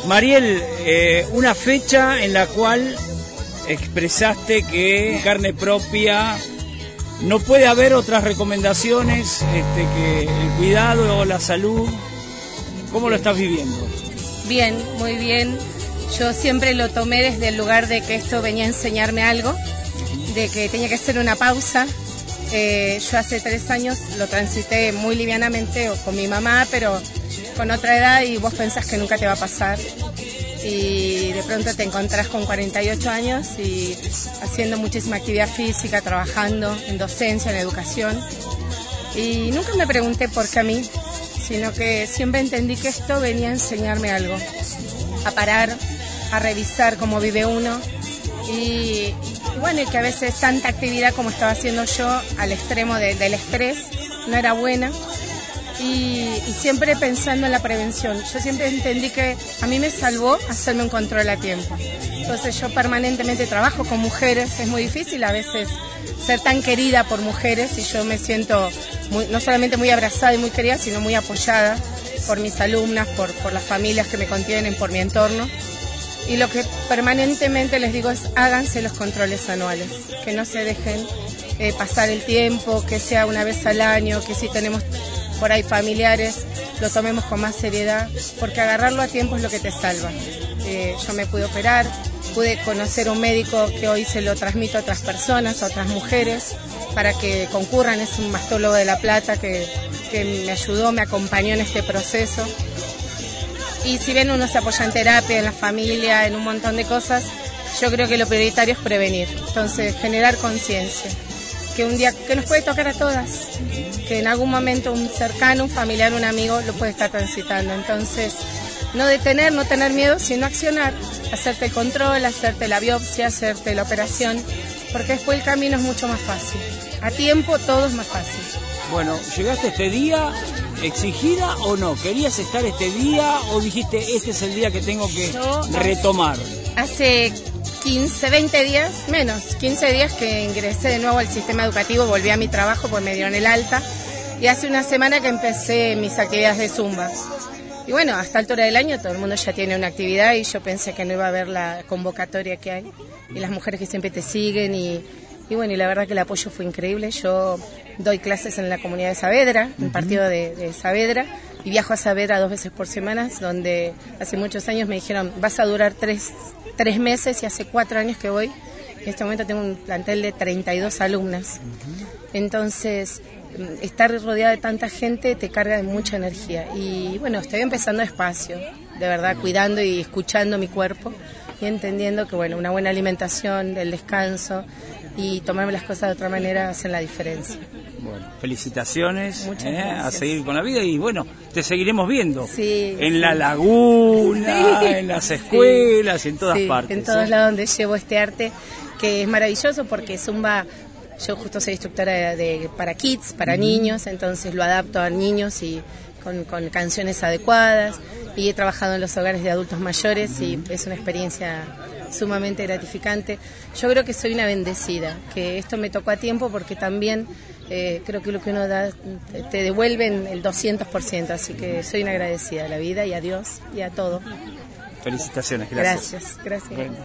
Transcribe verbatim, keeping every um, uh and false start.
Mariel, eh, una fecha en la cual expresaste que carne propia no puede haber otras recomendaciones este, que el cuidado o la salud. ¿Cómo lo estás viviendo? Bien, muy bien. Yo siempre lo tomé desde el lugar de que esto venía a enseñarme algo, de que tenía que hacer una pausa. Eh, yo hace tres años lo transité muy livianamente o con mi mamá, pero con otra edad, y vos pensás que nunca te va a pasar. Y de pronto te encontrás con cuarenta y ocho años y haciendo muchísima actividad física, trabajando en docencia, en educación. Y nunca me pregunté por qué a mí, sino que siempre entendí que esto venía a enseñarme algo, a parar, a revisar cómo vive uno. Y bueno, y que a veces tanta actividad como estaba haciendo yo, al extremo de, del estrés, no era buena. Y, y siempre pensando en la prevención. Yo siempre entendí que a mí me salvó hacerme un control a tiempo. Entonces yo permanentemente trabajo con mujeres, es muy difícil a veces ser tan querida por mujeres, y yo me siento muy, no solamente muy abrazada y muy querida, sino muy apoyada por mis alumnas, por, por las familias que me contienen, por mi entorno. Y lo que permanentemente les digo es: háganse los controles anuales, que no se dejen eh, pasar el tiempo, que sea una vez al año, que si tenemos por ahí familiares, lo tomemos con más seriedad, porque agarrarlo a tiempo es lo que te salva. Eh, yo me pude operar, pude conocer un médico que hoy se lo transmito a otras personas, a otras mujeres, para que concurran. Es un mastólogo de La Plata que, que me ayudó, me acompañó en este proceso. Y si bien uno se apoya en terapia, en la familia, en un montón de cosas, yo creo que lo prioritario es prevenir. Entonces, generar conciencia, que un día, que nos puede tocar a todas, que en algún momento un cercano, un familiar, un amigo lo puede estar transitando. Entonces, no detener, no tener miedo, sino accionar, hacerte el control, hacerte la biopsia, hacerte la operación, porque después el camino es mucho más fácil. A tiempo todo es más fácil. Bueno, ¿llegaste este día exigida o no? ¿Querías estar este día o dijiste este es el día que tengo que Yo, retomar? Hace quince, veinte días, menos, quince días que ingresé de nuevo al sistema educativo, volví a mi trabajo porque me dieron el alta, y hace una semana que empecé mis actividades de Zumba. Y bueno, a esta altura del año todo el mundo ya tiene una actividad, y yo pensé que no iba a haber la convocatoria que hay, y las mujeres que siempre te siguen, y, y bueno, y la verdad que el apoyo fue increíble. Yo doy clases en la comunidad de Saavedra, en el partido de, de Saavedra, y viajo a Saavedra dos veces por semana, donde hace muchos años me dijeron: vas a durar tres, tres meses, y hace cuatro años que voy. En este momento tengo un plantel de treinta y dos alumnas. Entonces, estar rodeada de tanta gente te carga de mucha energía. Y bueno, estoy empezando despacio, de verdad, cuidando y escuchando mi cuerpo y entendiendo que bueno, una buena alimentación, el descanso y tomarme las cosas de otra manera hacen la diferencia. Bueno, felicitaciones, eh, a seguir con la vida, y bueno, te seguiremos viendo sí, en sí. la laguna, sí, en las escuelas, sí, en todas sí, partes. En todos ¿eh? lados donde llevo este arte, que es maravilloso, porque Zumba, yo justo soy instructora de, de, para kids, para mm. niños, entonces lo adapto a niños y con, con canciones adecuadas, y he trabajado en los hogares de adultos mayores, mm. y es una experiencia sumamente gratificante. Yo creo que soy una bendecida, que esto me tocó a tiempo, porque también eh, creo que lo que uno da te, te devuelven el doscientos por ciento, así que soy una agradecida a la vida y a Dios y a todo. Felicitaciones, gracias. Gracias, gracias. Bueno.